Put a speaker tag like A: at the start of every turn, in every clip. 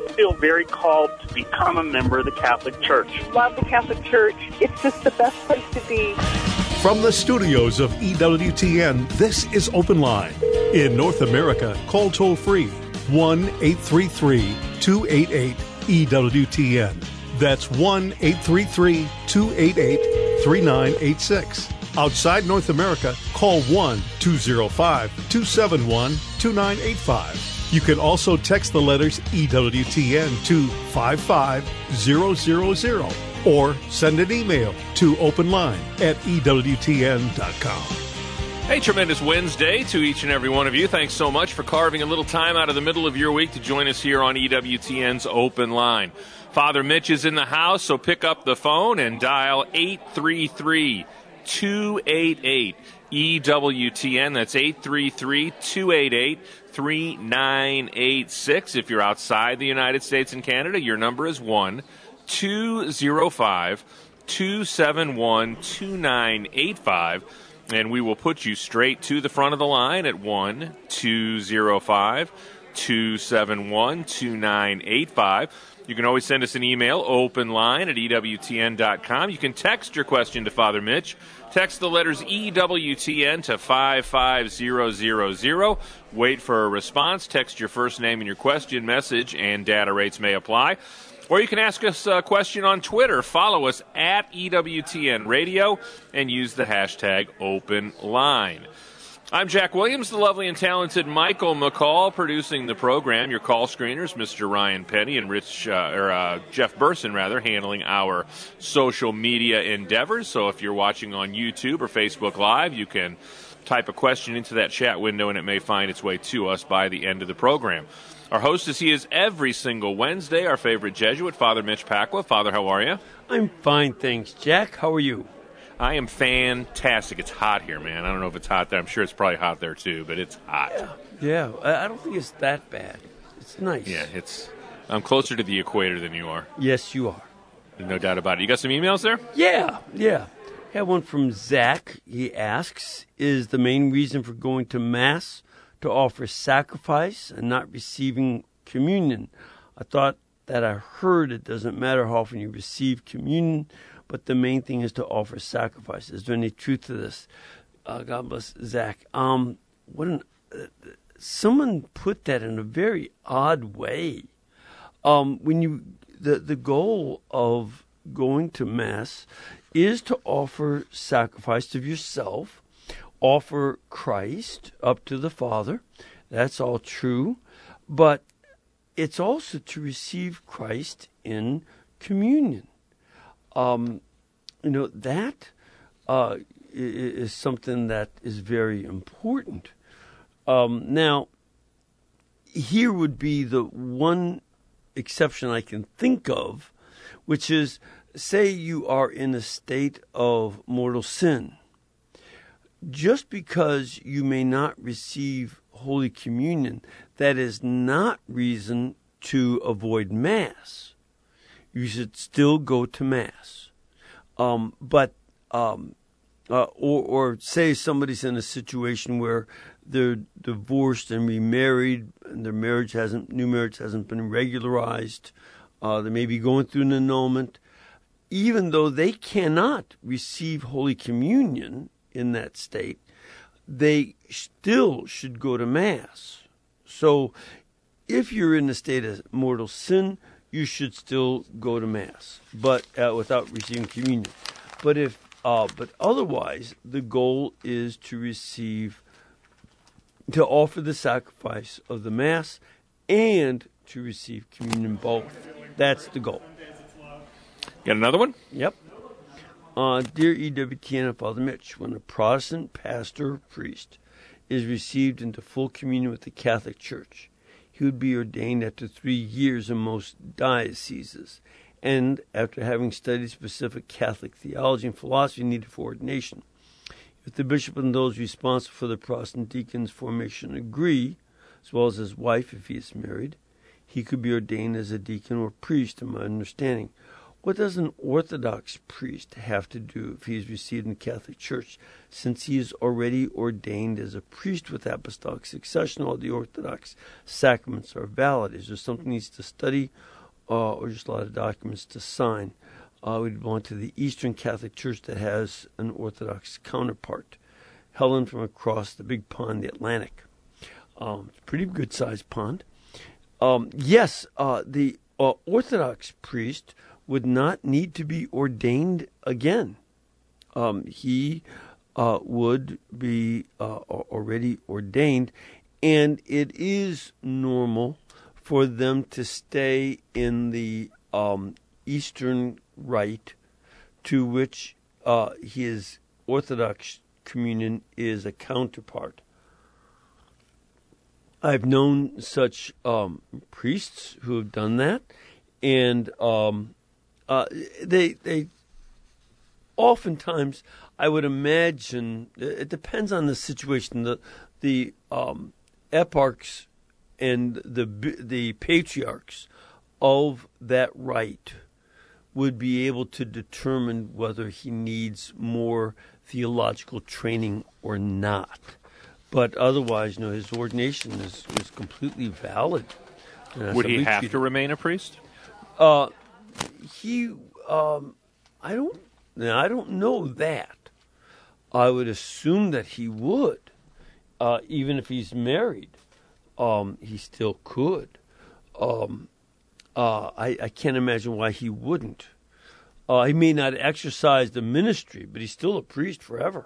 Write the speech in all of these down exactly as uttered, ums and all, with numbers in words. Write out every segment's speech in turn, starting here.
A: feel very called to become a member of the Catholic Church.
B: Love the Catholic Church. It's just the best place to be.
C: From the studios of E W T N, this is Open Line. In North America, call toll-free one eight three three, two eight eight, E W T N. That's one eight three three, two eight eight, three nine eight six. Outside North America, call one two zero five, two seven one, two nine eight five. You can also text the letters E W T N to five five zero zero zero or send an email to openline at E W T N dot com.
D: Hey, tremendous Wednesday to each and every one of you. Thanks so much for carving a little time out of the middle of your week to join us here on E W T N's Open Line. Father Mitch is in the house, so pick up the phone and dial eight three three, two eight eight, E W T N. That's eight three three, two eight eight, three nine eight six. If you're outside the United States and Canada, your number is one two zero five, two seven one, two nine eight five. And we will put you straight to the front of the line at one two zero five, two seven one, two nine eight five. You can always send us an email, openline at E W T N dot com. You can text your question to Father Mitch. Text the letters E W T N to five five zero zero zero. Wait for a response. Text your first name and your question message, and data rates may apply. Or you can ask us a question on Twitter. Follow us at E W T N Radio and use the hashtag OpenLine. I'm Jack Williams, the lovely and talented Michael McCall, producing the program. Your call screeners, Mister Ryan Penny and Rich, uh, or uh, Jeff Burson, rather, handling our social media endeavors. So if you're watching on YouTube or Facebook Live, you can type a question into that chat window, and it may find its way to us by the end of the program. Our host, as he is every single Wednesday, our favorite Jesuit, Father Mitch Pacwa. Father, how are you?
E: I'm fine, thanks. Jack, how are you?
D: I am fantastic. It's hot here, man. I don't know if it's hot there. I'm sure it's probably hot there, too, but it's hot.
E: Yeah, yeah. I don't think it's that bad. It's nice.
D: Yeah, it's. I'm closer to the equator than you are.
E: Yes, you are.
D: No doubt about it. You got some emails there?
E: Yeah, yeah. I have one from Zach. He asks, is the main reason for going to Mass to offer sacrifice and not receiving communion? I thought that I heard it doesn't matter how often you receive communion, but the main thing is to offer sacrifice. Is there any truth to this? Uh, God bless Zach. Um, what an, uh, someone put that in a very odd way. Um, when you the the goal of going to Mass is to offer sacrifice of yourself, offer Christ up to the Father. That's all true. But it's also to receive Christ in communion. Um, you know, that uh, is something that is very important. Um, now, here would be the one exception I can think of, which is, say you are in a state of mortal sin. Just because you may not receive Holy Communion, that is not reason to avoid Mass. You should still go to Mass. Um, but, um, uh, or, or say somebody's in a situation where they're divorced and remarried, and their marriage hasn't, new marriage hasn't been regularized. Uh, they may be going through an annulment. Even though they cannot receive Holy Communion in that state, they still should go to Mass. So if you're in a state of mortal sin, you should still go to Mass, but uh, without receiving communion. But if, uh, but otherwise, the goal is to receive, to offer the sacrifice of the Mass and to receive communion both. That's the goal.
D: Got another one?
E: Yep. Uh, Dear E W T N and Father Mitch, when a Protestant pastor or priest is received into full communion with the Catholic Church, he would be ordained after three years in most dioceses, and after having studied specific Catholic theology and philosophy needed for ordination. If the bishop and those responsible for the Protestant deacon's formation agree, as well as his wife if he is married, he could be ordained as a deacon or priest, in my understanding. What does an Orthodox priest have to do if he is received in the Catholic Church, since he is already ordained as a priest with apostolic succession? All the Orthodox sacraments are valid. Is there something he needs to study, uh, or just a lot of documents to sign? Uh, we belong to the Eastern Catholic Church that has an Orthodox counterpart. Helen from across the big pond, the Atlantic. Um, pretty good-sized pond. Um, yes, uh, the uh, Orthodox priest would not need to be ordained again. Um, he uh, would be uh, already ordained, and it is normal for them to stay in the um, Eastern Rite, to which uh, his Orthodox communion is a counterpart. I've known such um, priests who have done that, and um, uh, they they oftentimes, I would imagine, it depends on the situation. The the um, eparchs and the the patriarchs of that rite would be able to determine whether he needs more theological training or not. But otherwise, you know, his ordination is, is completely valid.
D: Would he have to remain a priest?
E: Uh, he, um, I don't, I don't know that. I would assume that he would, uh, even if he's married. Um, he still could. Um, uh, I, I can't imagine why he wouldn't. Uh, he may not exercise the ministry, but he's still a priest forever.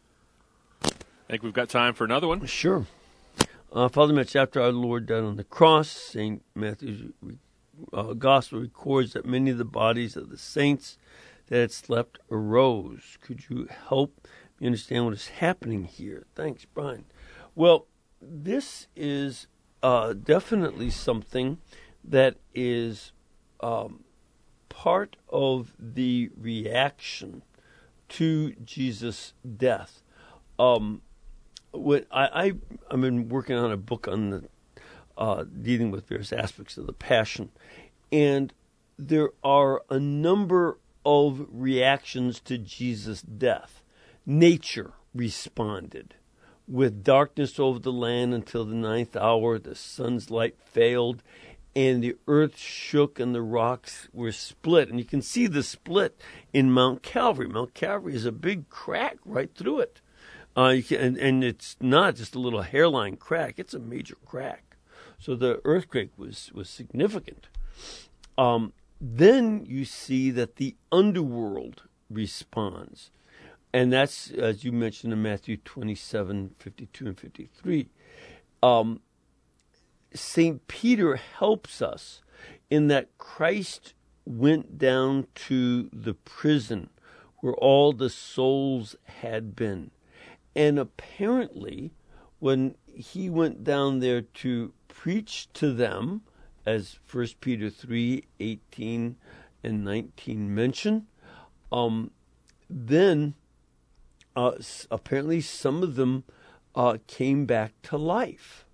D: I think we've got time for another one.
E: Sure. Uh, Father Mitch, after our Lord died on the cross, Saint Matthew's uh, Gospel records that many of the bodies of the saints that had slept arose. Could you help me understand what is happening here? Thanks, Brian. Well, this is uh, definitely something that is um, part of the reaction to Jesus' death. Um, What I, I I've been working on a book on the uh, dealing with various aspects of the Passion, and there are a number of reactions to Jesus' death. Nature responded with darkness over the land until the ninth hour. The sun's light failed, and the earth shook, and the rocks were split. And you can see the split in Mount Calvary. Mount Calvary is a big crack right through it. Uh, you can, and, and it's not just a little hairline crack; it's a major crack. So the earthquake was was significant. Um, then you see that the underworld responds, and that's, as you mentioned in Matthew twenty-seven, fifty-two and fifty-three. Um, Saint Peter helps us in that Christ went down to the prison where all the souls had been. And apparently, when he went down there to preach to them, as First Peter three, eighteen and nineteen mention, um, then uh, apparently some of them uh, came back to life.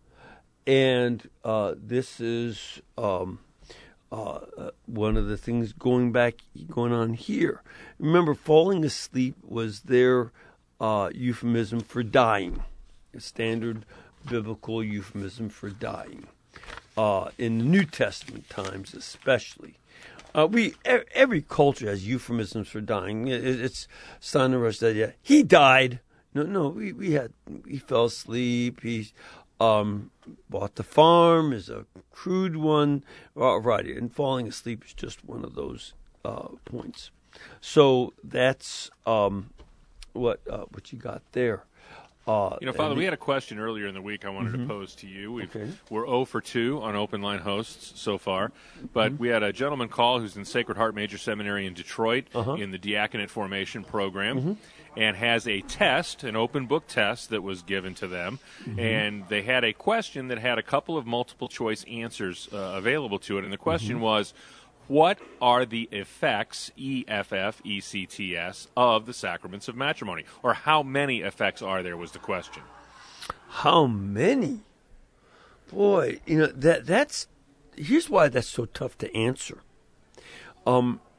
E: And uh, this is um, uh, one of the things going back, going on here. Remember, falling asleep was their Uh, euphemism for dying, a standard biblical euphemism for dying. Uh, in the New Testament times, especially, uh, we every culture has euphemisms for dying. It, it's son of us that yeah, he died. No, no, we we had he fell asleep. He um, bought the farm is a crude one, uh, right? And falling asleep is just one of those uh, points. So that's. Um, What uh, what you got there? Uh,
D: you know, Father, we had a question earlier in the week I wanted mm-hmm. to pose to you. We've,
E: okay.
D: We're zero for two on open line hosts so far, but mm-hmm. we had a gentleman call who's in Sacred Heart Major Seminary in Detroit uh-huh. in the Diaconate Formation program, mm-hmm. and has a test, an open book test that was given to them, mm-hmm. and they had a question that had a couple of multiple choice answers uh, available to it, and the question mm-hmm. was, what are the effects, E F F E C T S, of the sacraments of matrimony? Or how many effects are there was the question.
E: How many? Boy, you know, that that's, here's why that's so tough to answer. Um,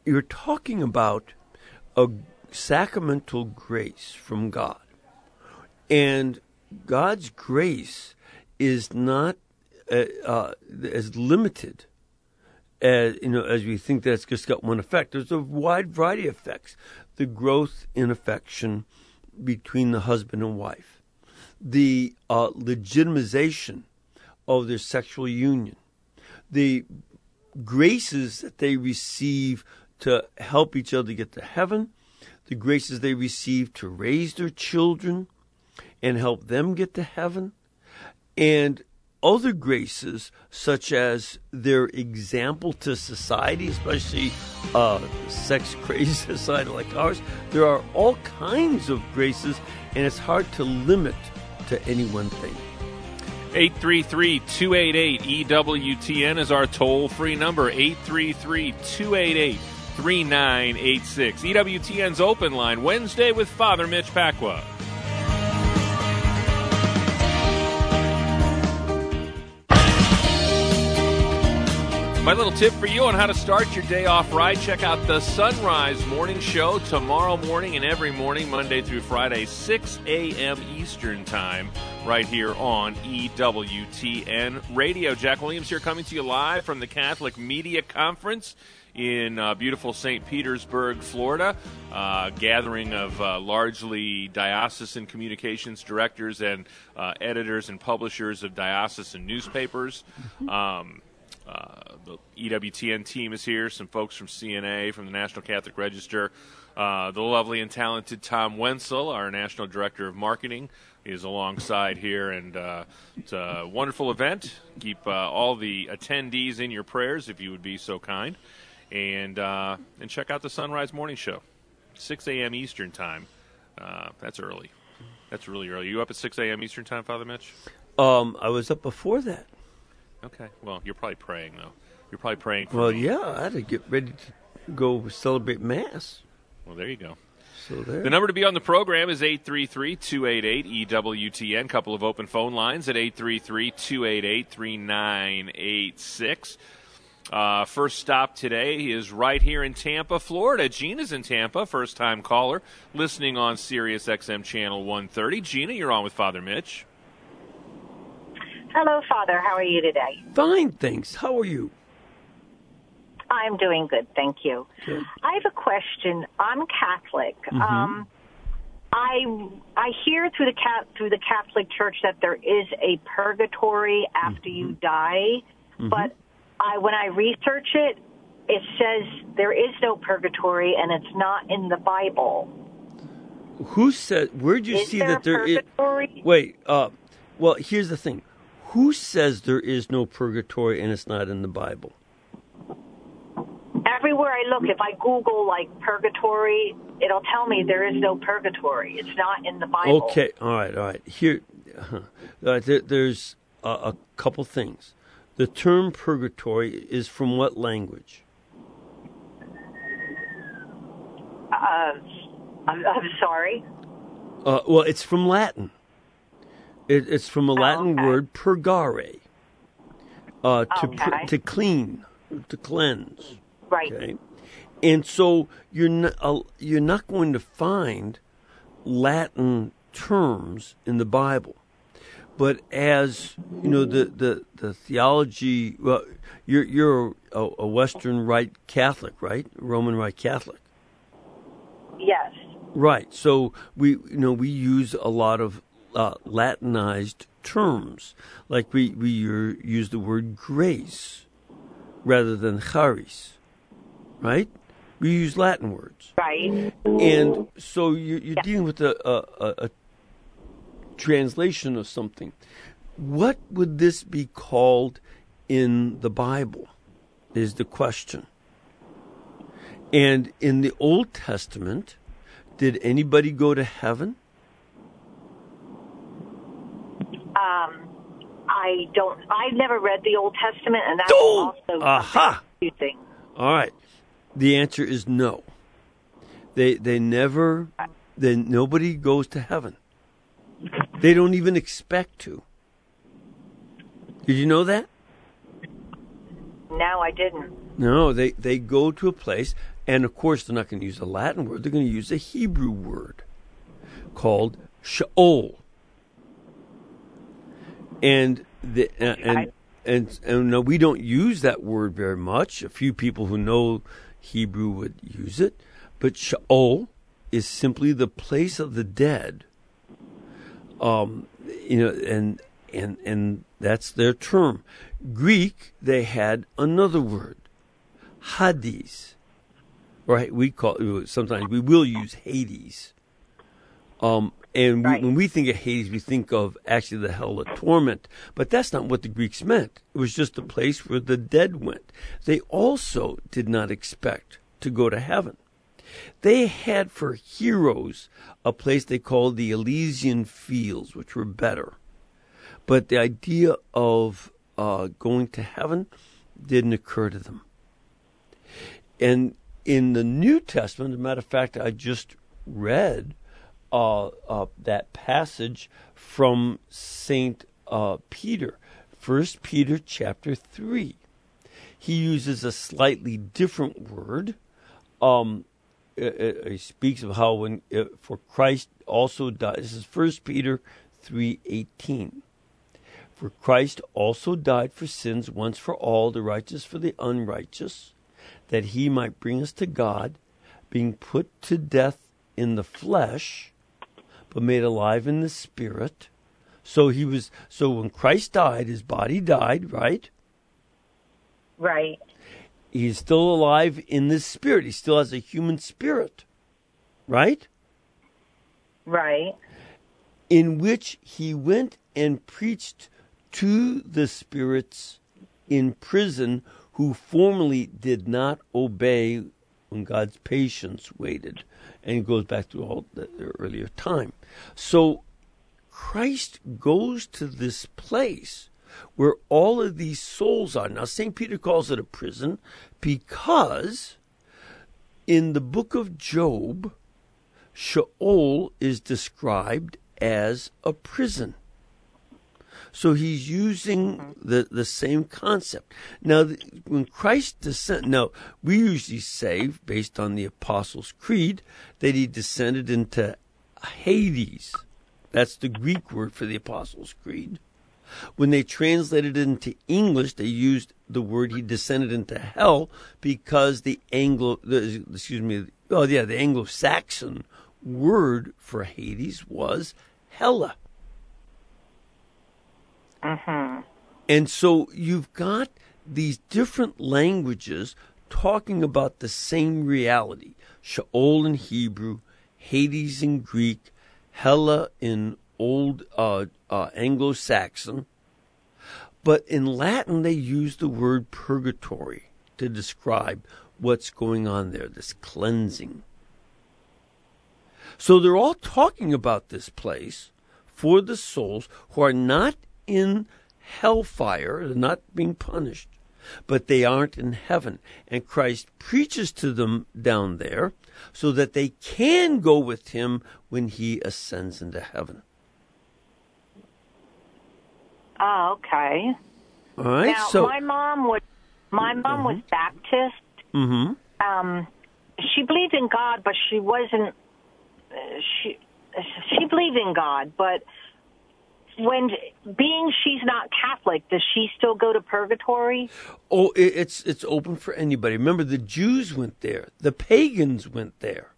E: you're talking about a sacramental grace from God. And God's grace is not uh, uh, as limited as, you know, as we think that it's just got one effect. There's a wide variety of effects. The growth in affection between the husband and wife, the uh, legitimization of their sexual union, the graces that they receive to help each other get to heaven, the graces they receive to raise their children and help them get to heaven, and other graces such as their example to society, especially uh, sex-crazy society like ours. There are all kinds of graces, and it's hard to limit to any one thing.
D: eight three three, two eight eight, E W T N is our toll-free number, eight three three, two eight eight, three nine eight six. E W T N's Open Line, Wednesday with Father Mitch Pacwa. My little tip for you on how to start your day off right, check out the Sunrise Morning Show tomorrow morning and every morning, Monday through Friday, six a.m. Eastern Time, right here on E W T N Radio. Jack Williams here coming to you live from the Catholic Media Conference in uh, beautiful Saint Petersburg, Florida, uh, gathering of uh, largely diocesan communications directors and uh, editors and publishers of diocesan newspapers. Um Uh, the E W T N team is here, some folks from C N A, from the National Catholic Register. Uh, the lovely and talented Tom Wenzel, our National Director of Marketing, is alongside here, and uh, it's a wonderful event. Keep uh, all the attendees in your prayers, if you would be so kind. And, uh, and check out the Sunrise Morning Show, six a.m. Eastern Time. Uh, that's early. That's really early. You up at six a.m. Eastern Time, Father Mitch?
E: Um, I was up before that.
D: Okay. Well, you're probably praying, though. You're probably praying for
E: Well,
D: me.
E: yeah, I had to get ready to go celebrate Mass.
D: Well, there you go.
E: So there.
D: The number to be on the program is eight three three, two eight eight, E W T N. Couple of open phone lines at eight three three, two eight eight, three nine eight six. Uh, first stop today is right here in Tampa, Florida. Gina's in Tampa, first-time caller, listening on Sirius X M Channel one thirty. Gina, you're on with Father Mitch.
B: Hello, Father. How are you today?
E: Fine, thanks. How are you?
B: I'm doing good, thank you.
E: Good.
B: I have a question. I'm Catholic.
E: Mm-hmm.
B: Um, I I hear through the cat through the Catholic Church that there is a purgatory after mm-hmm. you die, mm-hmm. but I when I research it, it says there is no purgatory, and it's not in the Bible.
E: Who said? Where'd you
B: is
E: see
B: there
E: that there is?
B: Purgatory?
E: Wait. Uh, well, here's the thing. Who says there is no purgatory and it's not in the Bible?
B: Everywhere I look, if I Google, like, purgatory, it'll tell me there is no purgatory. It's not in the Bible.
E: Okay, all right, all right. Here, uh, there, there's a, a couple things. The term purgatory is from what language?
B: Uh, I'm, I'm sorry?
E: Uh, well, it's from Latin. It, it's from a Latin
B: oh, okay.
E: word, purgare, uh, to
B: okay.
E: pur- to clean, to cleanse.
B: Right.
E: Okay, and so you're not uh, you're not going to find Latin terms in the Bible, but as you know, the the, the theology. Well, you're you're a, a Western Rite Catholic, right? Roman Rite Catholic.
B: Yes.
E: Right. So we you know we use a lot of Uh, Latinized terms, like we we use the word grace rather than charis, right? We use Latin words,
B: right?
E: And so you're, you're
B: yeah.
E: dealing with a, a, a translation of something. What would this be called in the Bible? Is the question. And in the Old Testament, did anybody go to heaven?
B: Um, I don't. I've never read the Old Testament, and that's
E: oh,
B: also
E: aha.
B: confusing.
E: All right. The answer is no. They they never. Then nobody goes to heaven. They don't even expect to. Did you know that?
B: No, I didn't.
E: No, they, they go to a place, and of course they're not going to use a Latin word. They're going to use a Hebrew word called Sheol. And the, uh, and and and no, we don't use that word very much. A few people who know Hebrew would use it, but Sheol is simply the place of the dead. Um, you know, and and and that's their term. Greek, they had another word, Hades, or we call sometimes we will use Hades. Um, and we,
B: right.
E: when we think of Hades, we think of actually the hell of torment, but that's not what the Greeks meant. It was just a place where the dead went. They also did not expect to go to heaven. They had for heroes a place they called the Elysian Fields, which were better. But the idea of uh, going to heaven didn't occur to them. And in the New Testament, as a matter of fact, I just read uh, uh, that passage from Saint uh, Peter, First Peter chapter three. He uses a slightly different word. Um, he speaks of how when for Christ also died. This is First Peter three eighteen. For Christ also died for sins once for all, the righteous for the unrighteous, that he might bring us to God, being put to death in the flesh, but made alive in the spirit. So he was. So when Christ died, his body died, right?
B: Right.
E: He's still alive in the spirit. He still has a human spirit, right?
B: Right.
E: In which he went and preached to the spirits in prison who formerly did not obey when God's patience waited. And it goes back to all the, the earlier time. So Christ goes to this place where all of these souls are. Now, Saint Peter calls it a prison because in the book of Job, Sheol is described as a prison. So he's using the, the same concept. Now, when Christ descended, now, we usually say, based on the Apostles' Creed, that he descended into Hades. That's the Greek word for the Apostles' Creed. When they translated it into English, they used the word he descended into hell because the Anglo, the, excuse me, oh yeah, the Anglo-Saxon word for Hades was Hella.
B: Mm-hmm.
E: And so you've got these different languages talking about the same reality. Sheol in Hebrew, Hades in Greek, Hella in Old uh, uh, Anglo-Saxon. But in Latin, they use the word purgatory to describe what's going on there, this cleansing. So they're all talking about this place for the souls who are not in hellfire, they're not being punished, but they aren't in heaven. And Christ preaches to them down there so that they can go with him when he ascends into heaven.
B: Oh, okay.
E: All right.
B: Now,
E: so
B: my mom was my mom
E: mm-hmm.
B: was Baptist.
E: Mm-hmm.
B: Um, she believed in God, but she wasn't. Uh, she she believed in God, but when being she's not Catholic, does she still go to purgatory?
E: Oh, it, it's it's open for anybody. Remember, the Jews went there. The pagans went there.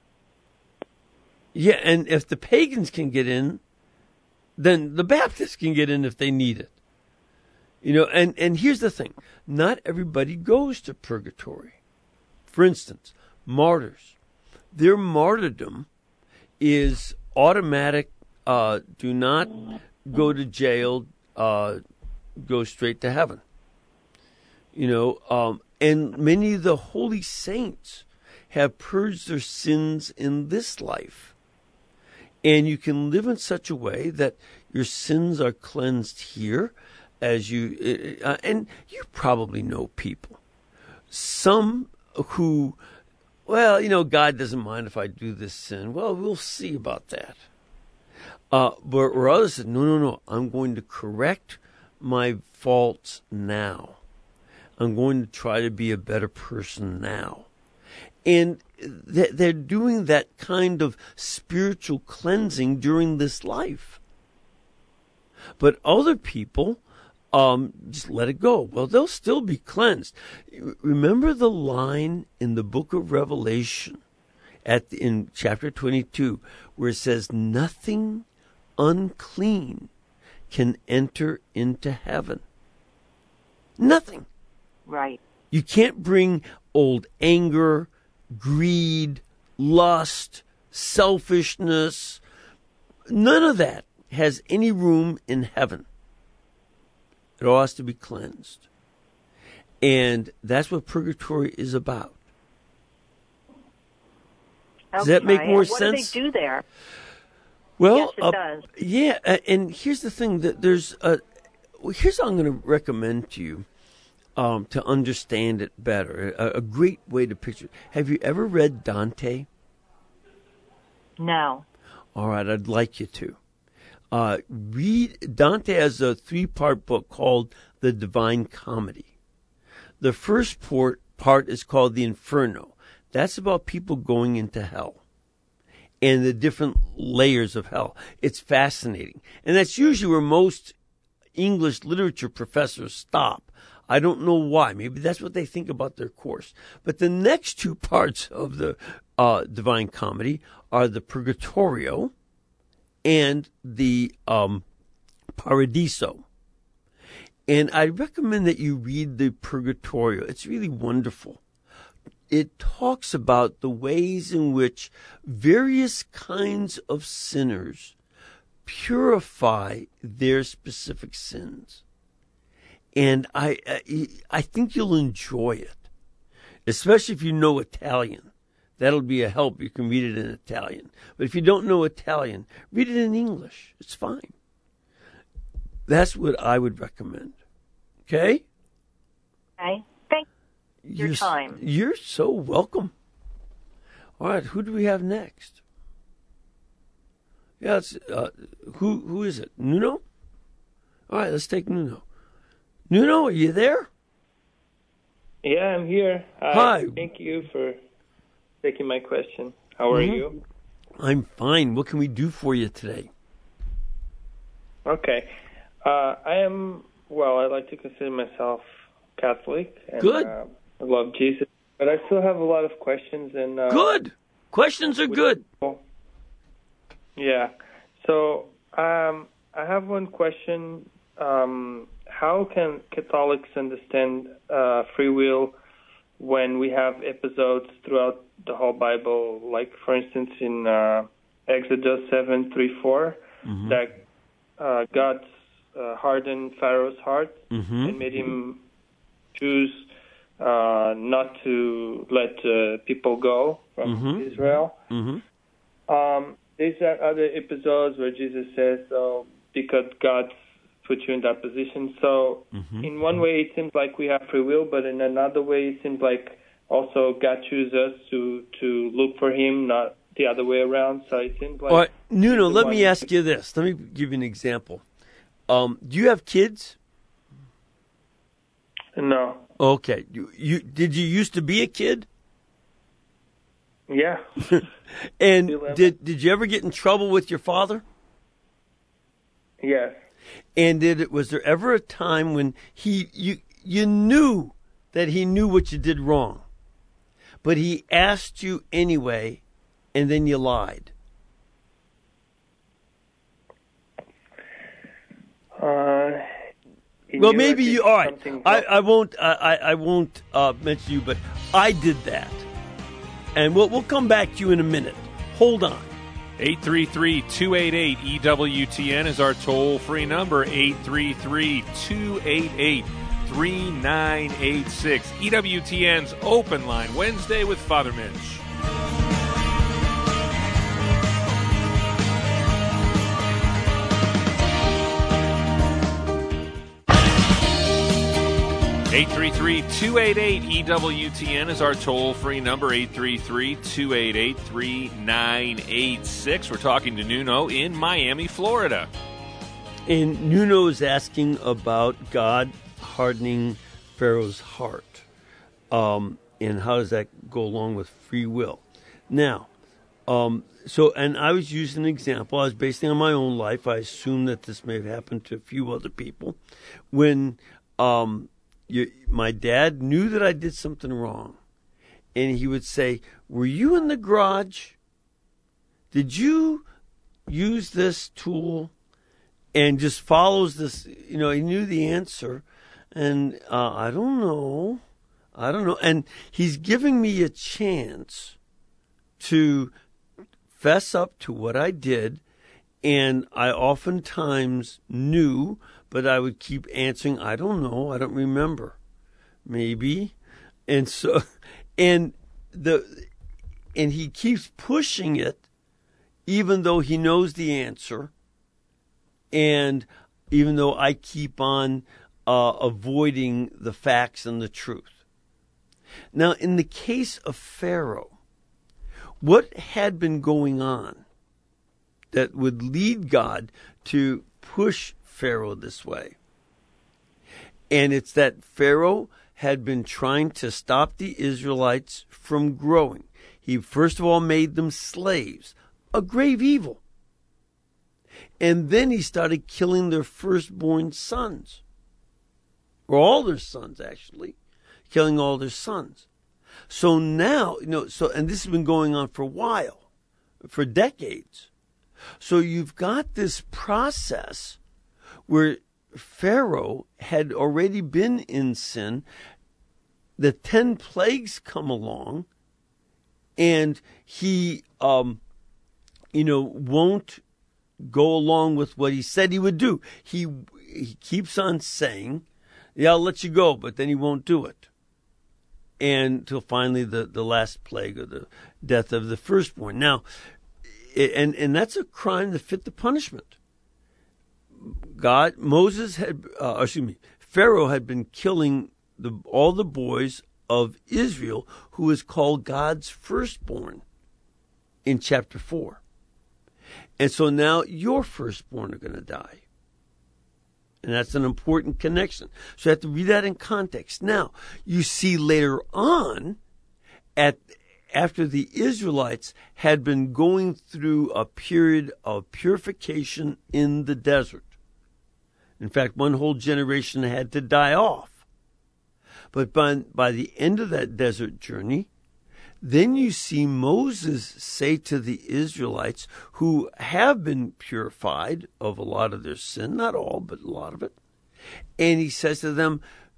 E: Yeah, and if the pagans can get in, then the Baptists can get in if they need it. You know, and, and here's the thing. Not everybody goes to purgatory. For instance, martyrs. Their martyrdom is automatic. Uh, do not go to jail. Uh, go straight to heaven. You know, um, and many of the holy saints have purged their sins in this life. And you can live in such a way that your sins are cleansed here, as you uh, and you probably know people, some who, well, you know, God doesn't mind if I do this sin. Well, we'll see about that. Uh, but or others said, no, no, no, I'm going to correct my faults now. I'm going to try to be a better person now. And they're doing that kind of spiritual cleansing during this life. But other people um, just let it go. Well, they'll still be cleansed. Remember the line in the book of Revelation at the, in chapter twenty-two where it says, nothing unclean can enter into heaven. Nothing.
B: Right.
E: You can't bring old anger, greed, lust, selfishness. None of that has any room in heaven. It all has to be cleansed. And that's what purgatory is about.
B: Okay.
E: Does that make more
B: what
E: sense?
B: What do they do there?
E: Well,
B: yes, it
E: uh,
B: does.
E: Yeah, uh, and here's the thing: that there's a. Well, here's what I'm going to recommend to you um, to understand it better. A, a great way to picture it. Have you ever read Dante?
B: No.
E: All right, I'd like you to. Uh, read Dante has a three-part book called The Divine Comedy. The first part, part is called The Inferno. That's about people going into hell and the different layers of hell. It's fascinating. And that's usually where most English literature professors stop. I don't know why. Maybe that's what they think about their course. But the next two parts of the uh, Divine Comedy are the Purgatorio and the um, Paradiso. And I recommend that you read the Purgatorio. It's really wonderful. It talks about the ways in which various kinds of sinners purify their specific sins. And I, I, I think you'll enjoy it, especially if you know Italian. That'll be a help. You can read it in Italian. But if you don't know Italian, read it in English. It's fine. That's what I would recommend. Okay?
B: Okay. Thank you for your
E: You're,
B: time.
E: You're so welcome. All right, who do we have next? Yeah, it's, uh, who who is it? Nuno? All right, let's take Nuno. Nuno, are you there?
F: Yeah, I'm here. Hi.
E: Hi.
F: Thank you for taking my question. How are
E: Mm-hmm.
F: you?
E: I'm fine. What can we do for you today?
F: Okay. Uh, I am, well, I like to consider myself Catholic. And,
E: Good.
F: Uh, I love Jesus. But I still have a lot of questions. And uh,
E: Good. Questions are good.
F: Yeah. So um, I have one question. Um, how can Catholics understand uh, free will when we have episodes throughout the whole Bible, like, for instance, in uh, Exodus seven, three, four, mm-hmm. that uh, God uh, hardened Pharaoh's heart mm-hmm. and made him choose uh, not to let uh, people go from mm-hmm. Israel. Mm-hmm. Um, there's other episodes where Jesus says, oh, because God put you in that position. So mm-hmm. in one way, it seems like we have free will, but in another way, it seems like also God chooses us to, to look for him, not the other way around. So it seems like...
E: All right, Nuno, let me ask you this. Let me give you an example. Um, do you have kids?
F: No.
E: Okay. You, you did you used to be a kid?
F: Yeah.
E: And did did you ever get in trouble with your father?
F: Yes.
E: And did it was there ever a time when he you you knew that he knew what you did wrong, but he asked you anyway, and then you lied?
F: Uh,
E: well, maybe you. All right, I, I won't. I I won't uh, mention you, but I did that, and we'll we'll come back to you in a minute. Hold on.
D: eight three three, two eight eight, E W T N is our toll-free number, eight three three, two eight eight, three nine eight six. E W T N's Open Line, Wednesday with Father Mitch. eight three three, two eight eight, E W T N is our toll-free number, eight three three, two eight eight, three nine eight six. We're talking to Nuno in Miami, Florida.
E: And Nuno is asking about God hardening Pharaoh's heart. Um, and how does that go along with free will? Now, um, so, and I was using an example. I was basing it on my own life. I assume that this may have happened to a few other people. When um, you, my dad knew that I did something wrong, and he would say, "Were you in the garage? Did you use this tool?" And just follows this, you know, he knew the answer. And uh, I don't know. I don't know. And he's giving me a chance to fess up to what I did. And I oftentimes knew, but I would keep answering, I don't know. I don't remember. Maybe. And so, and the, and he keeps pushing it, even though he knows the answer. And even though I keep on uh, avoiding the facts and the truth. Now, in the case of Pharaoh, what had been going on that would lead God to push Pharaoh this way? And it's that Pharaoh had been trying to stop the Israelites from growing. He first of all made them slaves, a grave evil. And then he started killing their firstborn sons. Or all their sons, actually. Killing all their sons. So now, you know, so, and this has been going on for a while. For decades. So you've got this process where Pharaoh had already been in sin. The ten plagues come along. And he, um, you know, won't go along with what he said he would do. He he keeps on saying, yeah, I'll let you go, but then he won't do it. And until finally the, the last plague, or the death of the firstborn. Now, and, and that's a crime that fit the punishment. God, Moses had, uh, excuse me, Pharaoh had been killing the, all the boys of Israel, who is called God's firstborn in chapter four. And so now your firstborn are going to die. And that's an important connection. So you have to read that in context. Now, you see later on, at after the Israelites had been going through a period of purification in the desert. In fact, one whole generation had to die off. But by, by the end of that desert journey, then you see Moses say to the Israelites, who have been purified of a lot of their sin, not all, but a lot of it. And he says to them,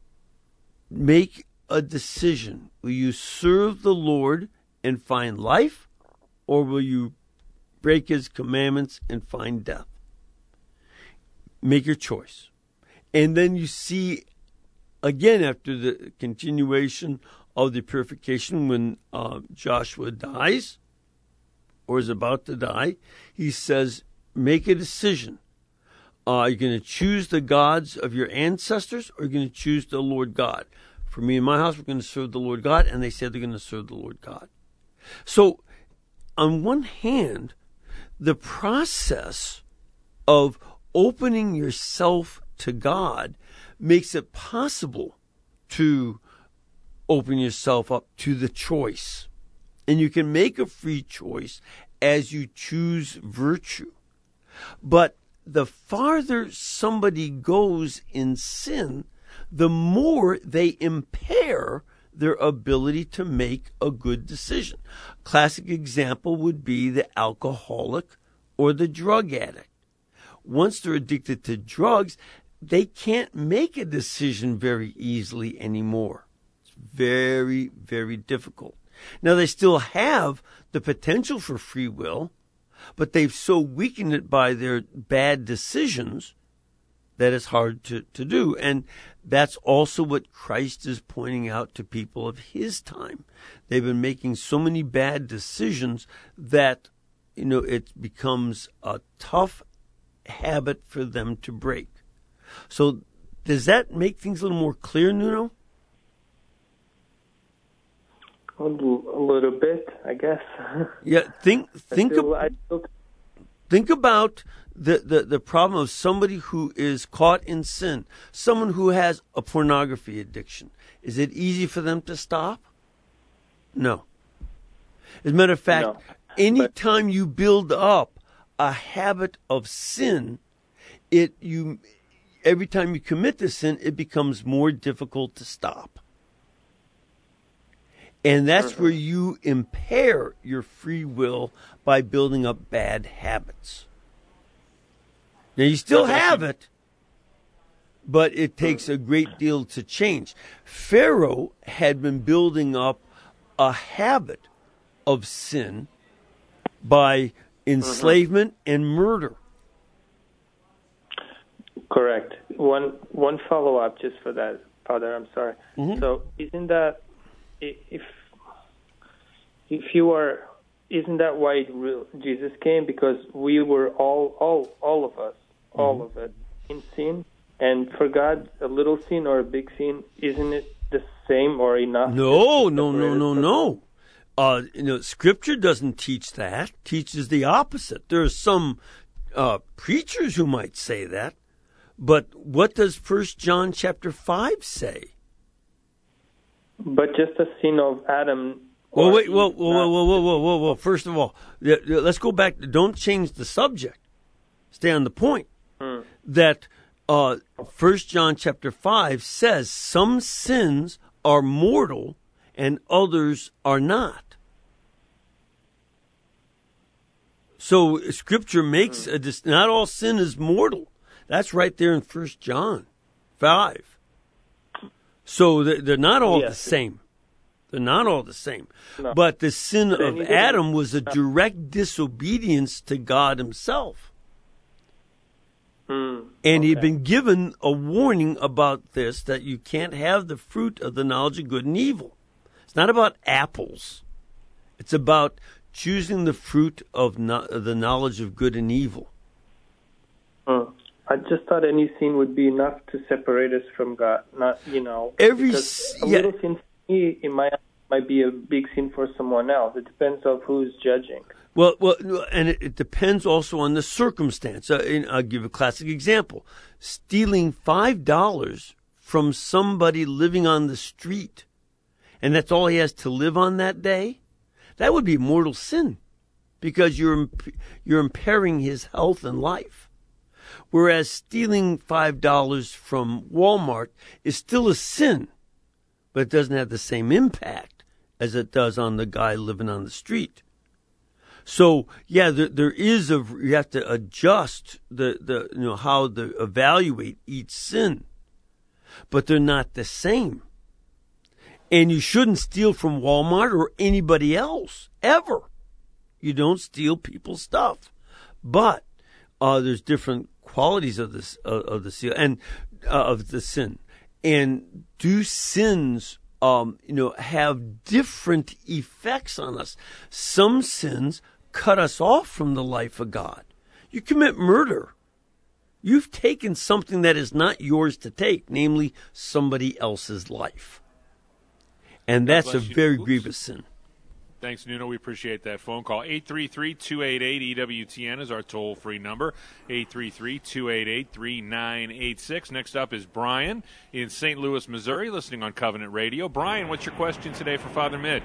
E: make a decision. Will you serve the Lord and find life, or will you break his commandments and find death? Make your choice. And then you see, again, after the continuation of the purification, when uh, Joshua dies or is about to die, he says, make a decision. Uh, are you going to choose the gods of your ancestors, or are you going to choose the Lord God? For me and my house, we're going to serve the Lord God, and they said they're going to serve the Lord God. So, on one hand, the process of opening yourself to God makes it possible to open yourself up to the choice. And you can make a free choice as you choose virtue. But the farther somebody goes in sin, the more they impair their ability to make a good decision. Classic example would be the alcoholic or the drug addict. Once they're addicted to drugs, they can't make a decision very easily anymore. Very, very difficult. Now, they still have the potential for free will, but they've so weakened it by their bad decisions that it's hard to, to do. And that's also what Christ is pointing out to people of his time. They've been making so many bad decisions that, you know, it becomes a tough habit for them to break. So does that make things a little more clear, Nuno?
F: A little, a little bit, I guess.
E: Yeah, think think
F: I still,
E: of,
F: I still,
E: Think about the, the, the problem of somebody who is caught in sin, someone who has a pornography addiction. Is it easy for them to stop? No. As a matter of fact,
F: No.
E: anytime you build up a habit of sin, it you every time you commit the sin, it becomes more difficult to stop. And that's mm-hmm. where you impair your free will by building up bad habits. Now, you still have it, but it takes a great deal to change. Pharaoh had been building up a habit of sin by enslavement mm-hmm. and murder.
F: Correct. One one follow-up just for that, Father, I'm sorry. Mm-hmm. So isn't that, if if you are, isn't that why Jesus came? Because we were all, all, all of us, mm-hmm. all of it, in sin. And for God, a little sin or a big sin, isn't it the same or enough?
E: No, no, no, no, no. Uh, you know, Scripture doesn't teach that. It teaches the opposite. There are some uh, preachers who might say that, but what does First John chapter five say?
F: But just the sin of Adam.
E: Well, wait, whoa, whoa, whoa, whoa, whoa, whoa, whoa, whoa. First of all, let's go back. Don't change the subject. Stay on the point. Hmm. That uh, First John chapter five says some sins are mortal and others are not. So Scripture makes a dis- not all sin is mortal. That's right there in First John five. So they're, they're not all yes. the same. They're not all the same. No. But the sin of Adam was a direct disobedience to God himself.
F: Mm,
E: and
F: okay.
E: he'd been given a warning about this, that you can't have the fruit of the knowledge of good and evil. It's not about apples. It's about choosing the fruit of no- the knowledge of good and evil.
F: Mm. I just thought any sin would be enough to separate us from God. Not, you know,
E: every
F: because a
E: yeah.
F: little sin for me, it might might be a big sin for someone else. It depends on who's judging.
E: Well, well, and it, it depends also on the circumstance. Uh, and I'll give a classic example: stealing five dollars from somebody living on the street, and that's all he has to live on that day. That would be mortal sin, because you're you're impairing his health and life. Whereas stealing five dollars from Walmart is still a sin, but it doesn't have the same impact as it does on the guy living on the street. So, yeah, there, there is a, you have to adjust the, the, you know, how to evaluate each sin, but they're not the same. And you shouldn't steal from Walmart or anybody else, ever. You don't steal people's stuff. But uh, there's different qualities of this uh, of the seal and uh, of the sin. And do sins, um, you know, have different effects on us? Some sins cut us off from the life of God. You commit murder. You've taken something that is not yours to take, namely somebody else's life. And that's a very grievous sin.
D: Thanks, Nuno. We appreciate that phone call. eight three three, two eight eight, E W T N is our toll-free number. eight three three, two eight eight, three nine eight six. Next up is Brian in Saint Louis, Missouri, listening on Covenant Radio. Brian, what's your question today for Father Mitch?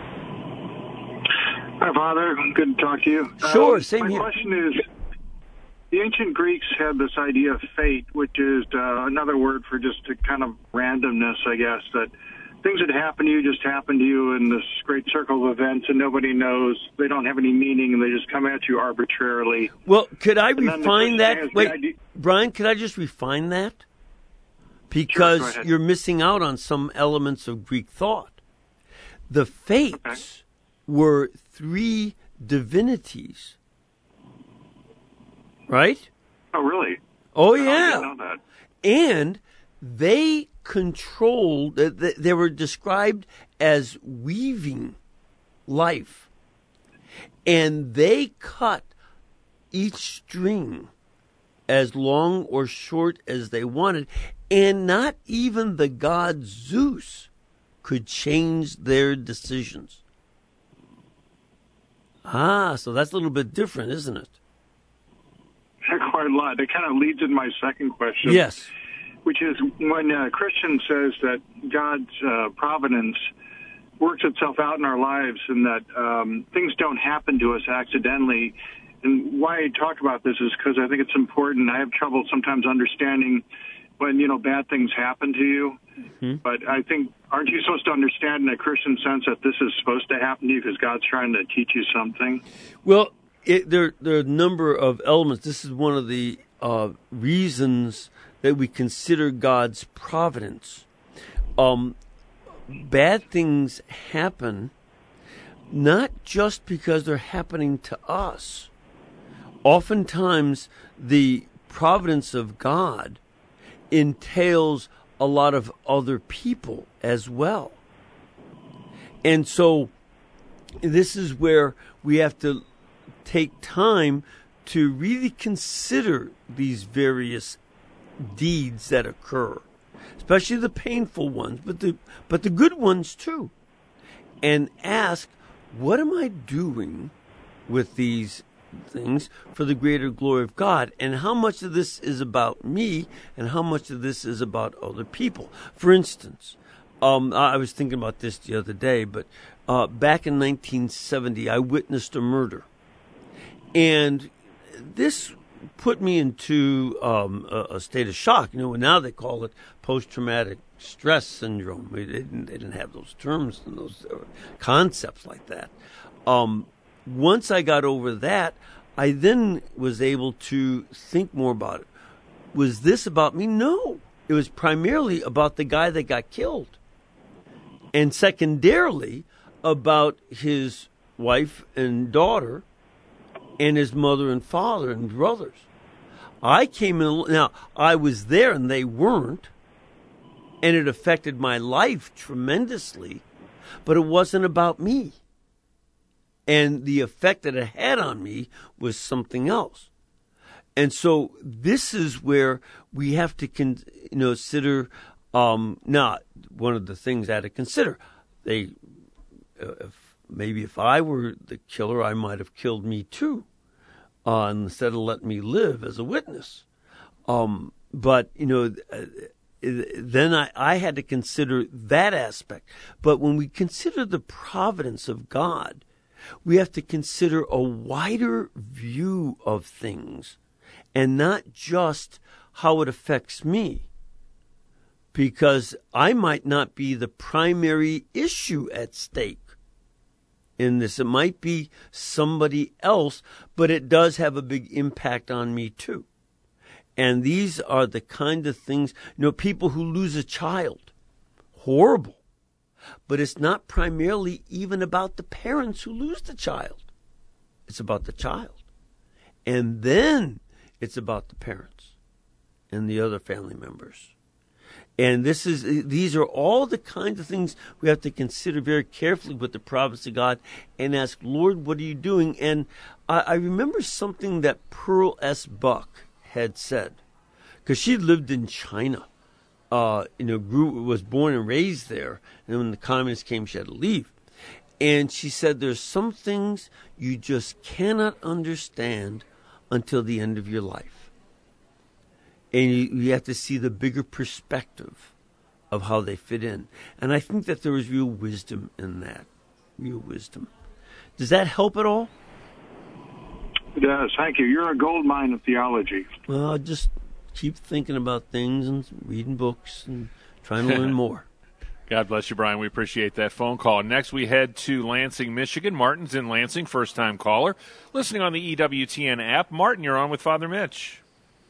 G: Hi, Father. Good to talk to you.
E: Sure,
G: um,
E: same
G: my
E: here.
G: My question is, the ancient Greeks had this idea of fate, which is uh, another word for just a kind of randomness, I guess, that things that happen to you just happen to you in this great circle of events, and nobody knows. They don't have any meaning, and they just come at you arbitrarily.
E: Well, could I
G: and
E: refine that? Wait,
G: idea-
E: Brian, could I just refine that? Because
G: sure,
E: you're missing out on some elements of Greek thought. The fates
G: okay.
E: were three divinities, right?
G: Oh, really?
E: Oh,
G: I
E: yeah.
G: didn't know that.
E: And they controlled, they were described as weaving life. And they cut each string as long or short as they wanted. And not even the god Zeus could change their decisions. Ah, so that's a little bit different, isn't it?
G: that quite a lot. It kind of leads into my second question.
E: Yes.
G: Which is when a Christian says that God's uh, providence works itself out in our lives and that um, things don't happen to us accidentally. And why I talk about this is because I think it's important. I have trouble sometimes understanding when, you know, bad things happen to you. Mm-hmm. But I think, aren't you supposed to understand in a Christian sense that this is supposed to happen to you because God's trying to teach you something?
E: Well, it, there, there are a number of elements. This is one of the uh, reasons that we consider God's providence. Um, bad things happen not just because they're happening to us. Oftentimes, the providence of God entails a lot of other people as well. And so this is where we have to take time to really consider these various deeds that occur, especially the painful ones, but the but the good ones too, and ask, what am I doing with these things for the greater glory of God, and how much of this is about me and how much of this is about other people. For instance, um, I was thinking about this the other day, but uh, back in nineteen seventy, I witnessed a murder, and this put me into um, a, a state of shock. You know, now they call it post-traumatic stress syndrome. They didn't, they didn't have those terms and those uh, concepts like that. Um, once I got over that, I then was able to think more about it. Was this about me? No. It was primarily about the guy that got killed. And secondarily, about his wife and daughter and his mother and father and brothers. I came in, now I was there and they weren't, and it affected my life tremendously, but it wasn't about me. And the effect that it had on me was something else. And so this is where we have to con- you know, consider, um, now, one of the things I had to consider, they, uh, if, maybe if I were the killer, I might have killed me too, uh, instead of letting me live as a witness. Um, but, you know, uh, then I, I had to consider that aspect. But when we consider the providence of God, we have to consider a wider view of things and not just how it affects me, because I might not be the primary issue at stake in this. It might be somebody else, but it does have a big impact on me too. And these are the kind of things, you know, people who lose a child, horrible. But it's not primarily even about the parents who lose the child. It's about the child. And then it's about the parents and the other family members. And this is these are all the kinds of things we have to consider very carefully with the providence of God and ask, Lord, what are you doing? And I, I remember something that Pearl S. Buck had said, because she lived in China. Uh, you know, grew, was born and raised there. And when the communists came, she had to leave. And she said, there's some things you just cannot understand until the end of your life. And you, you have to see the bigger perspective of how they fit in. And I think that there is real wisdom in that. Real wisdom. Does that help at all?
G: It does. Thank you. You're a gold mine of theology.
E: Well, just keep thinking about things and reading books and trying to learn more.
D: God bless you, Brian. We appreciate that phone call. Next, we head to Lansing, Michigan. Martin's in Lansing, first-time caller. Listening on the E W T N app. Martin, you're on with Father Mitch.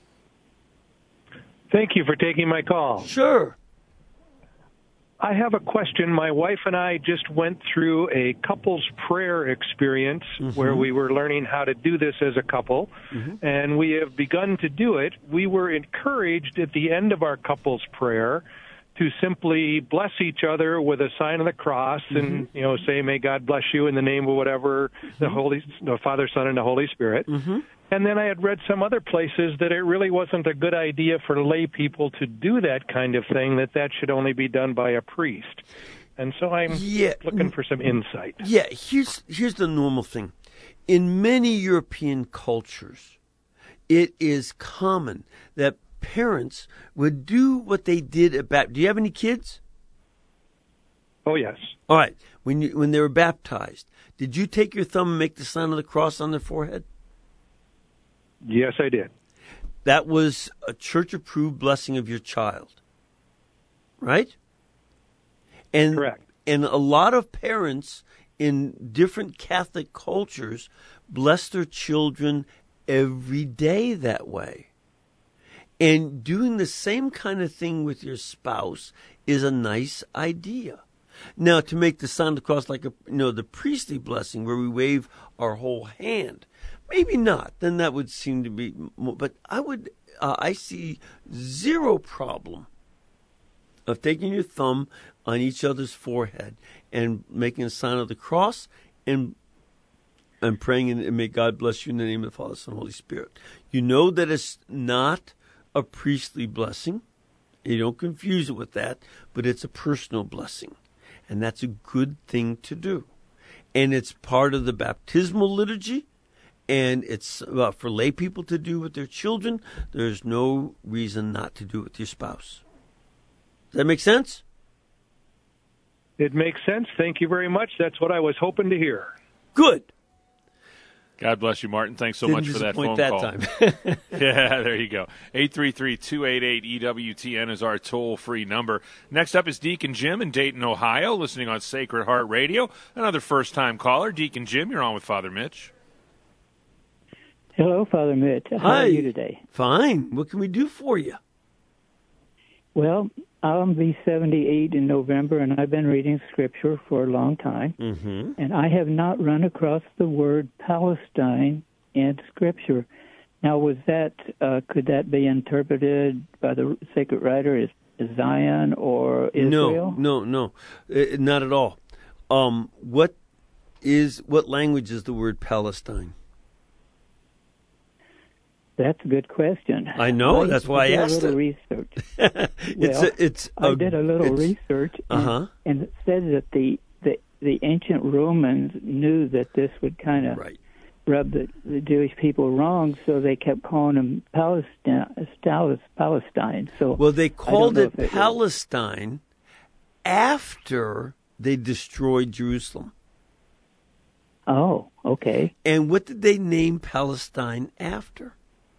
H: Thank you for taking my call.
E: Sure.
H: I have a question. My wife and I just went through a couples prayer experience mm-hmm. where we were learning how to do this as a couple, mm-hmm. and we have begun to do it. We were encouraged at the end of our couples prayer to simply bless each other with a sign of the cross mm-hmm. and, you know, say, may God bless you in the name of whatever, mm-hmm. the Holy, the Father, Son, and the Holy Spirit. Mm-hmm. And then I had read some other places that it really wasn't a good idea for lay people to do that kind of thing, that that should only be done by a priest. And so I'm yeah. looking for some insight.
E: Yeah, here's here's the normal thing. In many European cultures, it is common that parents would do what they did at baptism. Do you have any kids?
H: Oh, yes.
E: All right. When you, when they were baptized, did you take your thumb and make the sign of the cross on their forehead?
H: Yes, I did.
E: That was a church-approved blessing of your child, right? And,
H: Correct.
E: And a lot of parents in different Catholic cultures bless their children every day that way. And doing the same kind of thing with your spouse is a nice idea. Now, to make the sign of the cross like a, you know, the priestly blessing where we wave our whole hand, maybe not. Then that would seem to be more, but I would, uh, I see zero problem of taking your thumb on each other's forehead and making a sign of the cross and and praying, and may God bless you in the name of the Father, Son, and Holy Spirit. You know that it's not a priestly blessing. You don't confuse it with that, but it's a personal blessing. And that's a good thing to do. And it's part of the baptismal liturgy, and it's uh, for lay people to do with their children. There's no reason not to do it with your spouse. Does that make sense?
H: It makes sense. Thank you very much. That's what I was hoping to hear.
E: Good.
D: God bless you, Martin. Thanks so
E: Didn't
D: much for that phone
E: that
D: call.
E: Time.
D: Yeah, there you go. eight three three, two eight eight, E W T N is our toll-free number. Next up is Deacon Jim in Dayton, Ohio, listening on Sacred Heart Radio. Another first-time caller. Deacon Jim, you're on with Father Mitch.
I: Hello, Father Mitch. How
E: Hi.
I: are you today?
E: Fine. What can we do for you?
I: Well, I'll be seventy-eight in November, and I've been reading Scripture for a long time,
E: Mm-hmm.
I: and I have not run across the word Palestine in Scripture. Now, was that uh, could that be interpreted by the sacred writer as Zion or Israel?
E: No, no, no, uh, not at all. Um, what is what language is the word Palestine?
I: That's a good question.
E: I know.
I: I,
E: that's why I,
I: I did
E: asked
I: a little
E: it.
I: research.
E: it's
I: well,
E: a, it's.
I: I
E: a,
I: did a little research, and,
E: uh-huh.
I: and it said that the, the the ancient Romans knew that this would kind of
E: right.
I: rub the, the Jewish people wrong, so they kept calling them Palestine. Palestine. So
E: well, they called it,
I: it
E: Palestine after they destroyed Jerusalem.
I: Oh, okay.
E: And what did they name Palestine after?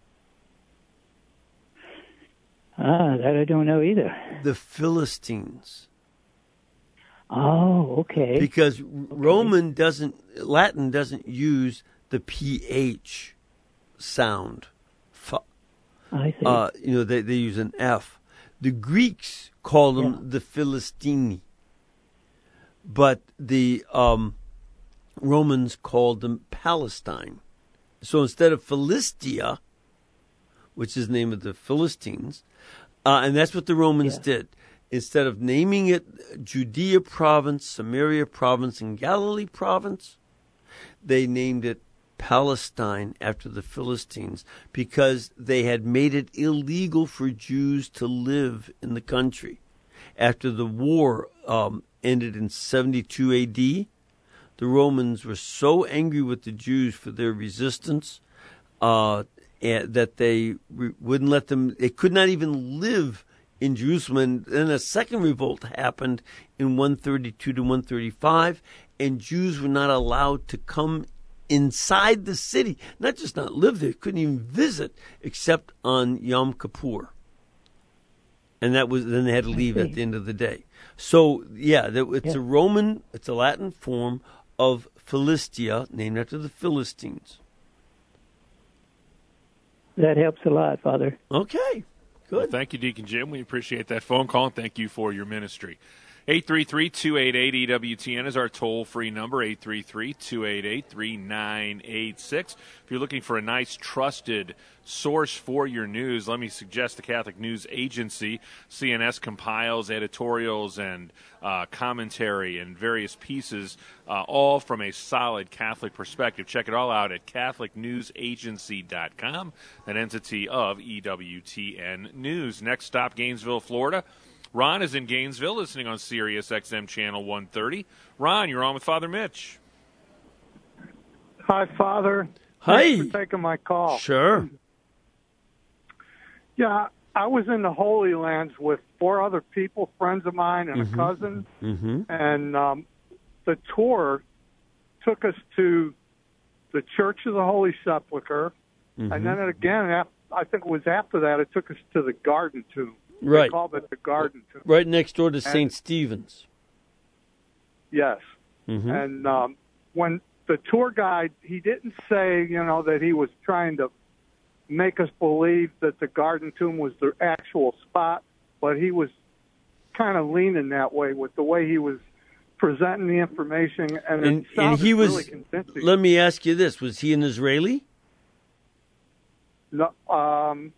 I: Ah, that I don't know either.
E: The Philistines.
I: Oh, okay.
E: Because okay. Roman doesn't, Latin doesn't use the P H sound.
I: I see.
E: Uh, you know, they, they use an F. The Greeks called them yeah. the Philistini. But the um, Romans called them Palestine. So instead of Philistia, which is the name of the Philistines, uh, and that's what the Romans yeah. did. Instead of naming it Judea province, Samaria province, and Galilee province, they named it Palestine after the Philistines because they had made it illegal for Jews to live in the country. After the war um, ended in seventy-two A D, the Romans were so angry with the Jews for their resistance uh, that they re- wouldn't let them, they could not even live in Jerusalem. And then a second revolt happened in one thirty-two to one thirty-five, and Jews were not allowed to come inside the city, not just not live there, couldn't even visit except on Yom Kippur. And that was, then they had to leave at the end of the day. So, yeah, it's yeah. a Roman, it's a Latin form of Philistia, named after the Philistines.
I: That helps a lot, Father.
E: Okay, good.
D: Well, thank you, Deacon Jim. We appreciate that phone call, and thank you for your ministry. eight three three, two eight eight, E W T N is our toll-free number, eight three three, two eight eight, three nine eight six. If you're looking for a nice, trusted source for your news, let me suggest the Catholic News Agency. C N S compiles editorials and uh, commentary and various pieces, uh, all from a solid Catholic perspective. Check it all out at Catholic News Agency dot com, an entity of E W T N News. Next stop, Gainesville, Florida. Ron is in Gainesville, listening on Sirius X M Channel one thirty. Ron, you're on with Father Mitch.
J: Hi, Father.
E: Hi.
J: Thanks for taking my call.
E: Sure.
J: Yeah, I was in the Holy Lands with four other people, friends of mine and
E: Mm-hmm.
J: a cousin,
E: Mm-hmm.
J: and um, the tour took us to the Church of the Holy Sepulchre,
E: Mm-hmm.
J: and then again, af- I think it was after that, it took us to the Garden Tomb.
E: Right.
J: They called it the Garden Tomb.
E: Right next door to
J: And-
E: Saint Stephen's.
J: Yes.
E: Mm-hmm.
J: And um, when the tour guide, he didn't say, you know, that he was trying to make us believe that the Garden Tomb was the actual spot, but he was kind of leaning that way with the way he was presenting the information, and,
E: And,
J: it
E: and
J: sounded
E: he was,
J: really convincing.
E: let me ask you this, was he an Israeli?
J: No, um,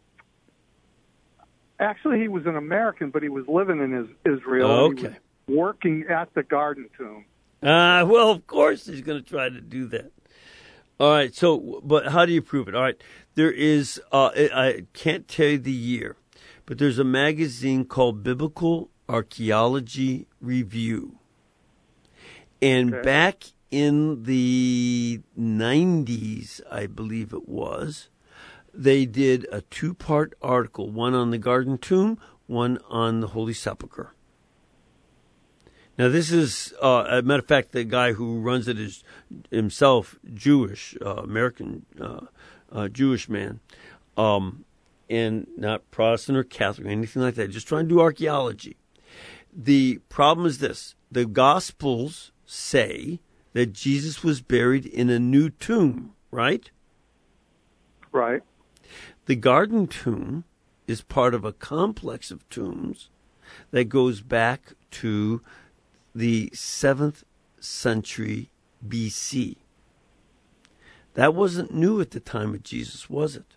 J: actually, he was an American, but he was living in his, Israel.
E: Oh,
J: and he
E: okay.
J: was working at the Garden Tomb.
E: Uh, well, of course he's going to try to do that. All right, so, but how do you prove it? All right, there is, uh, I I can't tell you the year, but there's a magazine called Biblical Archaeology Review. And
J: Okay.
E: back in the nineties, I believe it was, they did a two-part article, one on the Garden Tomb, one on the Holy Sepulchre. Now, this is, uh, as a matter of fact, the guy who runs it is himself Jewish, uh, American uh, uh, Jewish man, um, and not Protestant or Catholic or anything like that, just trying to do archaeology. The problem is this. The Gospels say that Jesus was buried in a new tomb, right?
J: Right.
E: The Garden Tomb is part of a complex of tombs that goes back to the seventh century B C. That wasn't new at the time of Jesus, was it?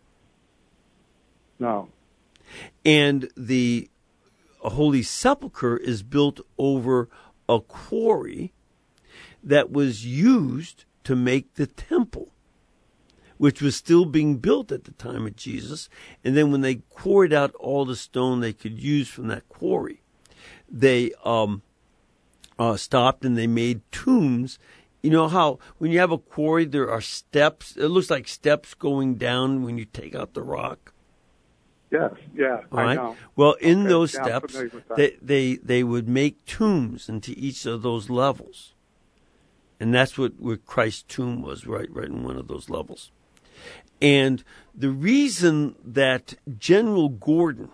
J: No.
E: And the Holy Sepulchre is built over a quarry that was used to make the temple, which was still being built at the time of Jesus. And then when they quarried out all the stone they could use from that quarry, they um, uh, stopped and they made tombs. You know how when you have a quarry, there are steps. It looks like steps going down when you take out the rock.
J: Yes, yeah,
E: All
J: I
E: right.
J: know.
E: Well, in
J: Okay,
E: those
J: yeah, I'm
E: steps,
J: familiar with that.
E: they, they they would make tombs into each of those levels, and that's what where Christ's tomb was, right, right in one of those levels. And the reason that General Gordon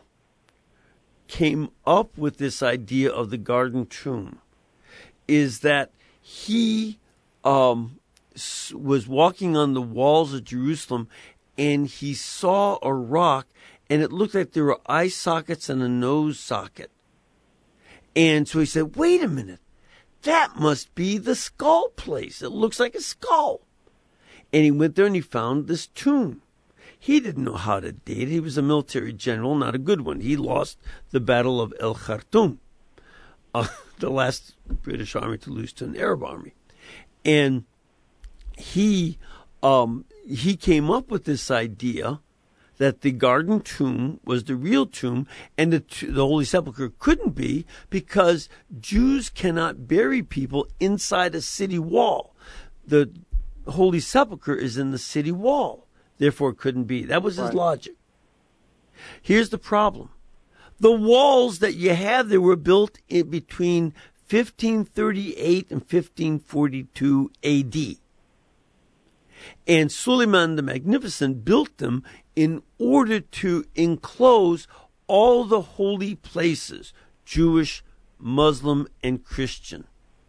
E: came up with this idea of the Garden Tomb is that he um, s- was walking on the walls of Jerusalem, and he saw a rock, and it looked like there were eye sockets and a nose socket. And so he said, wait a minute, that must be the skull place. It looks like a skull. And he went there and he found this tomb. He didn't know how to date it. He was a military general, not a good one. He lost the Battle of El Khartoum, uh, the last British army to lose to an Arab army. And he um, he came up with this idea that the Garden Tomb was the real tomb, and the, the Holy Sepulchre couldn't be because Jews cannot bury people inside a city wall. The Holy Sepulchre is in the city wall, therefore it couldn't be. That was his
J: Right.
E: logic. Here's the problem. The walls that you have there were built in between fifteen thirty-eight and fifteen forty-two A D. And Suleiman the Magnificent built them in order to enclose all the holy places, Jewish, Muslim, and Christian.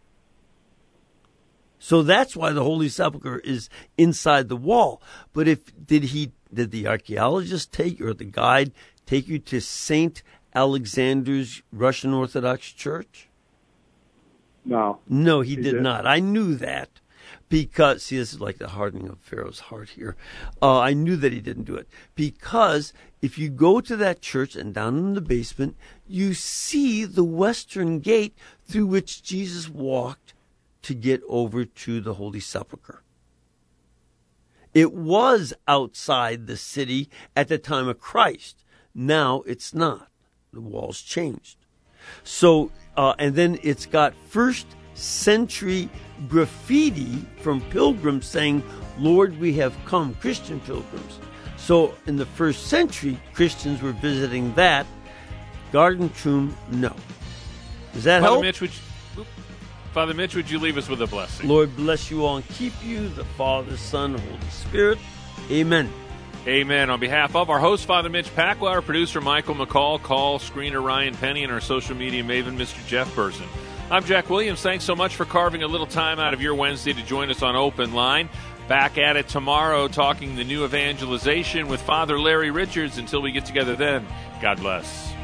E: So that's why the Holy Sepulchre is inside the wall. But if did he did the archaeologist take or the guide take you to Saint Alexander's Russian Orthodox Church?
J: No.
E: No, he,
J: He
E: did
J: didn't.
E: not. I knew that because, see, this is like the hardening of Pharaoh's heart here. Uh, I knew that he didn't do it because if you go to that church and down in the basement, you see the western gate through which Jesus walked to get over to the Holy Sepulchre. It was outside the city at the time of Christ. Now it's not. The walls changed. So, uh, and then it's got first century graffiti from pilgrims saying, Lord, we have come, Christian pilgrims. So in the first century, Christians were visiting that. Garden Tomb, no. Does that
D: Father
E: help?
D: Mitch, would you, Father Mitch, would you leave us with a blessing?
E: Lord bless you all and keep you, the Father, Son, Holy Spirit. Amen.
D: Amen. On behalf of our host, Father Mitch Pacwa, our producer, Michael McCall, call screener Ryan Penny, and our social media maven, Mister Jeff Burson. I'm Jack Williams. Thanks so much for carving a little time out of your Wednesday to join us on Open Line. Back at it tomorrow, talking the new evangelization with Father Larry Richards. Until we get together then, God bless.